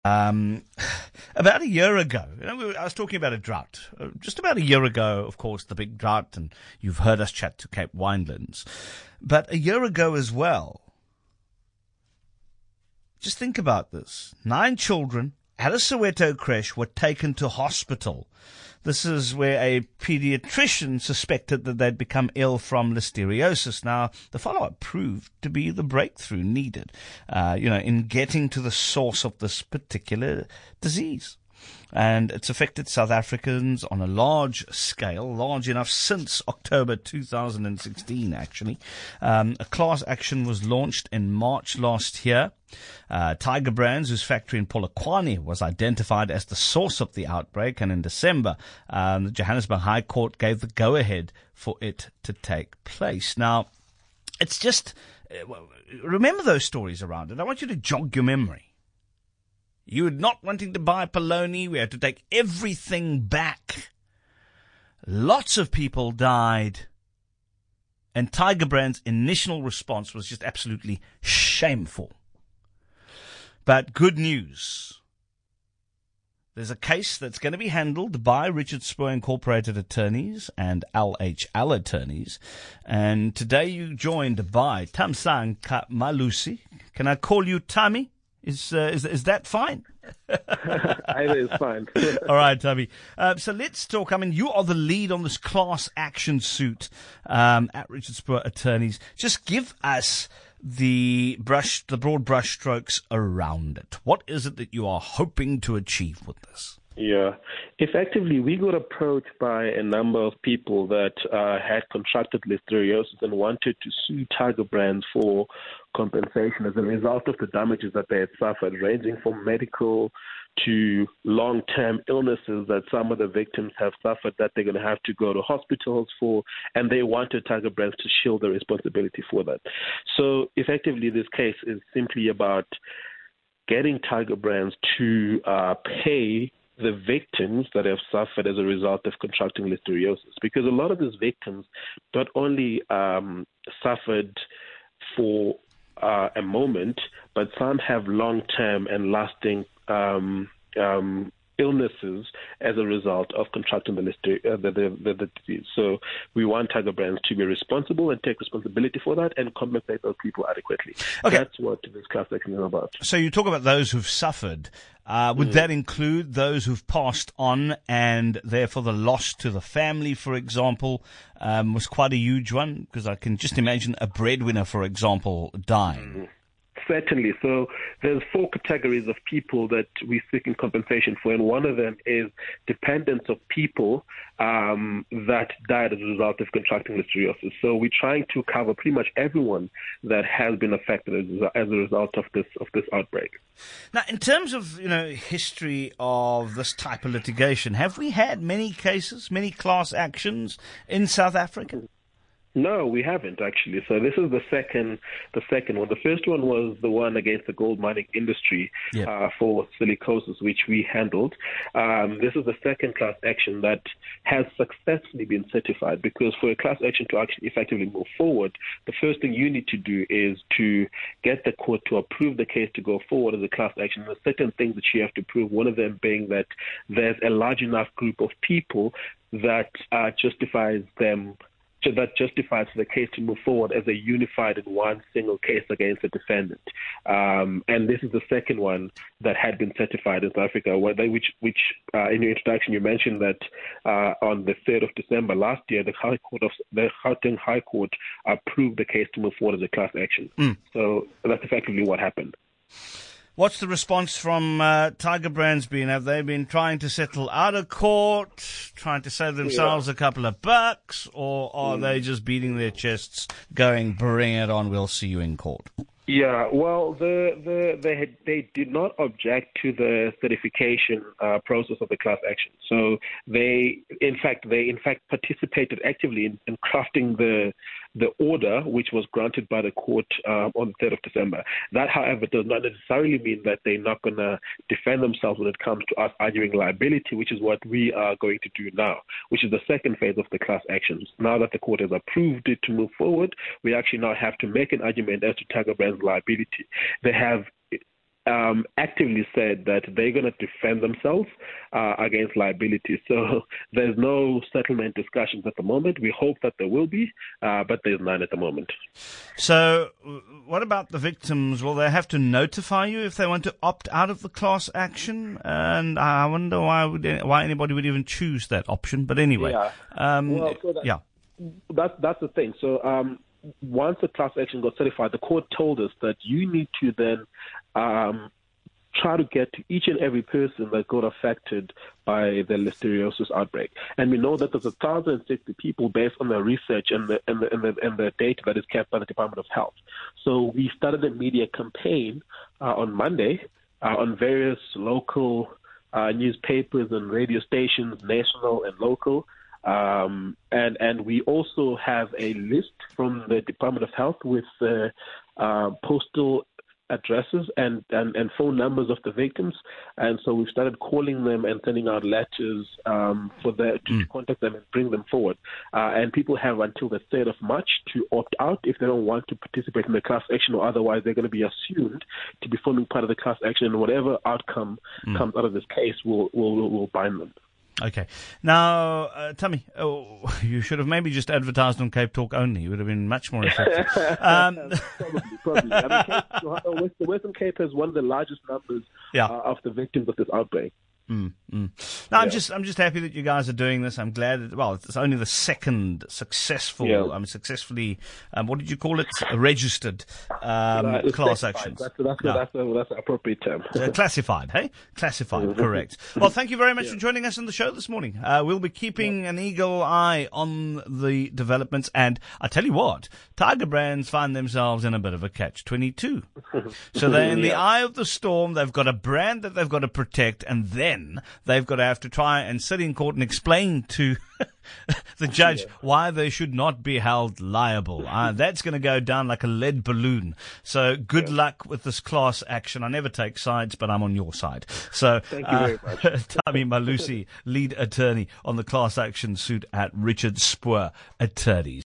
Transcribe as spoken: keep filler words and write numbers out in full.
Um, about a year ago, you know, we- I was talking about a drought. Uh, Just about a year ago, of course, the big drought, and you've heard us chat to Cape Winelands. But a year ago as well, just think about this. Nine children at a Soweto creche were taken to hospital. This is where a pediatrician suspected that they'd become ill from listeriosis. Now, the follow-up proved to be the breakthrough needed, uh, you know, in getting to the source of this particular disease. And it's affected South Africans on a large scale, large enough since October two thousand sixteen, actually. Um, a class action was launched in March last year. Uh, Tiger Brands, whose factory in Polokwane was identified as the source of the outbreak, and in December, um, the Johannesburg High Court gave the go-ahead for it to take place. Now, it's just, uh, remember those stories around it. I want you to jog your memory. You were not wanting to buy polony. We had to take everything back. Lots of people died. And Tiger Brand's initial response was just absolutely shameful. But good news. There's a case that's going to be handled by Richard Spoor Incorporated attorneys and L H L attorneys. And today you joined by Thamsanqa Malusi. Can I call you Tammy? Is, uh, is is that fine? Either is fine. All right, Tabby. Uh, so let's talk. I mean, you are the lead on this class action suit um, at Richard Spoor Attorneys. Just give us the brush, the broad brush strokes around it. What is it that you are hoping to achieve with this? Yeah. Effectively, we got approached by a number of people that uh, had contracted listeriosis and wanted to sue Tiger Brands for compensation as a result of the damages that they had suffered, ranging from medical to long-term illnesses that some of the victims have suffered that they're going to have to go to hospitals for, and they wanted Tiger Brands to shield the responsibility for that. So effectively, this case is simply about getting Tiger Brands to uh, pay the victims that have suffered as a result of contracting listeriosis, because a lot of these victims not only um, suffered for uh, a moment, but some have long-term and lasting um, um, illnesses as a result of contracting the, lister- uh, the, the, the, the disease. So we want Tiger Brands to be responsible and take responsibility for that and compensate those people adequately. Okay. That's what this class action is about. So you talk about those who've suffered. Uh, would mm. that include those who've passed on and therefore the loss to the family, for example, um, was quite a huge one? Because I can just imagine a breadwinner, for example, dying. Mm. Certainly. So there's four categories of people that we're seeking compensation for, and one of them is dependents of people um, that died as a result of contracting listeriosis. So we're trying to cover pretty much everyone that has been affected as a, as a result of this of this outbreak. Now, in terms of you know history of this type of litigation, have we had many cases, many class actions in South Africa? No, we haven't actually. So this is the second, the second one. The first one was the one against the gold mining industry yep. uh, for silicosis, which we handled. Um, this is the second class action that has successfully been certified, because for a class action to actually effectively move forward, the first thing you need to do is to get the court to approve the case to go forward as a class action. The certain things that you have to prove, one of them being that there's a large enough group of people that uh, justifies them that justifies the case to move forward as a unified and one single case against the defendant. Um, and this is the second one that had been certified in South Africa, where they, which, which uh, in your introduction you mentioned that uh, on the third of December last year, the High Court of the Gauteng High Court approved the case to move forward as a class action. Mm. So that's effectively what happened. What's the response from uh, Tiger Brands been? Have they been trying to settle out of court, trying to save themselves yeah. a couple of bucks, or are mm. they just beating their chests, going, bring it on, we'll see you in court? Yeah, well, the, the, they, had, they did not object to the certification uh, process of the class action. So they, in fact, they in fact participated actively in, in crafting the the order, which was granted by the court uh, on the third of December. That, however, does not necessarily mean that they're not going to defend themselves when it comes to us arguing liability, which is what we are going to do now, which is the second phase of the class actions. Now that the court has approved it to move forward, we actually now have to make an argument as to Tiger Brands' liability. They have um, actively said that they're going to defend themselves uh, against liability. So there's no settlement discussions at the moment. We hope that there will be, uh, but there's none at the moment. So what about the victims? Will they have to notify you if they want to opt out of the class action? And I wonder why would why anybody would even choose that option. But anyway, yeah. Um, well, so that, yeah. That's, that's the thing. So um, once the class action got certified, the court told us that you need to then um, try to get to each and every person that got affected by the listeriosis outbreak. And we know that there's one thousand sixty people based on the research and the, and, the, and, the, and the data that is kept by the Department of Health. So we started a media campaign uh, on Monday uh, on various local uh, newspapers and radio stations, national and local. Um, and, and we also have a list from the Department of Health with uh, uh, postal addresses and, and, and phone numbers of the victims. And so we've started calling them and sending out letters um, for the, to mm. contact them and bring them forward. Uh, and people have until the third of March to opt out if they don't want to participate in the class action, or otherwise they're going to be assumed to be forming part of the class action, and whatever outcome mm. comes out of this case will will will bind them. Okay. Now, uh, Tammy, oh, you should have maybe just advertised on Cape Talk only. It would have been much more effective. um, probably, probably. I mean, Cape, the Western Cape has one of the largest numbers yeah. uh, of the victims of this outbreak. Mm, mm. No, I'm yeah. just I'm just happy that you guys are doing this. I'm glad that, well, it's only the second successful, yeah. um, successfully, um, what did you call it? Registered um, uh, class actions. That's, that's, no. that's, a, that's an appropriate term. uh, classified, hey? Classified, correct. Well, thank you very much yeah. for joining us on the show this morning. Uh, we'll be keeping yeah. an eagle eye on the developments, and I tell you what, Tiger Brands find themselves in a bit of a catch twenty-two. So they're in yeah. the eye of the storm. They've got a brand that they've got to protect, and then they've got to have to try and sit in court and explain to the judge yeah. why they should not be held liable. Uh, that's going to go down like a lead balloon. So good yeah. luck with this class action. I never take sides, but I'm on your side. So thank you very uh, much. Tammy Malusi, lead attorney on the class action suit at Richard Spoor Attorneys.